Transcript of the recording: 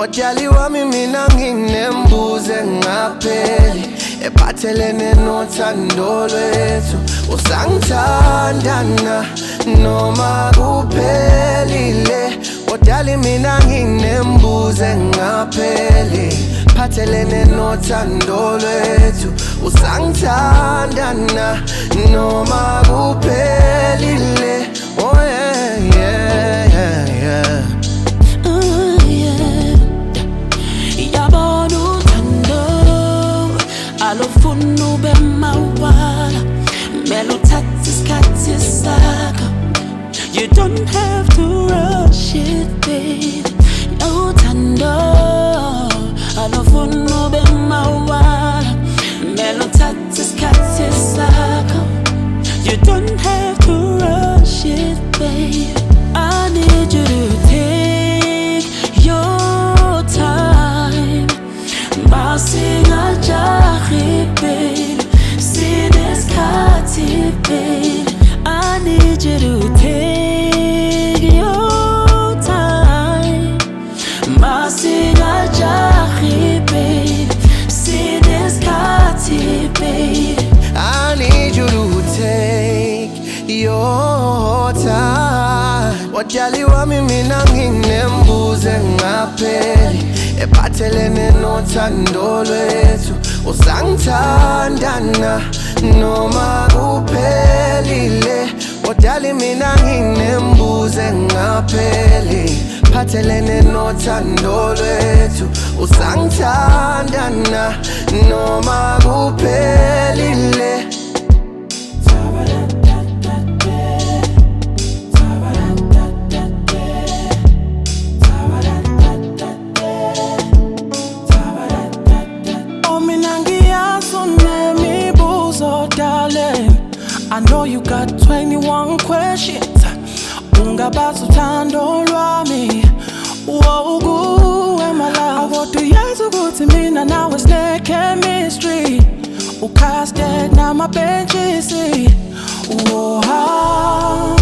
Wajali wami mina nginembuze ngapheli ephathelene nothando lwethu. Usangithandana noma kuphelile. Wajali mina nginembuze ngapheli ephathelene nothando lwethu. Usangithandana noma kuphelile. Oh yeah, yeah, yeah, yeah. Alofuna ube mawala mele uthathe isikhathi sakho. You don't have to rush it, babe. No thando. Alofuna ube mawala mele uthathe isikhathi sakho. You don't have to rush it, babe. I need you to take your time. Babe, see this kati, babe. I need you to take your time. Masiga jahi, babe. See this kati, babe. I need you to take your time. Wajali wami mina nginembuze ngapheli ephathelene nothando lwethu. Usangithandana noma kuphelile. Wajali mina nginembuze ngapheli ephathelene nothando lwethu. Usangithandana noma kuphelile. I know you got 21 questions. Ungabaza uthando lwami. Whoa, kuwe my love. Awoduyazi ukuthi mina nawe sine chemistry. Ucasted na mabenchisi. Whoa.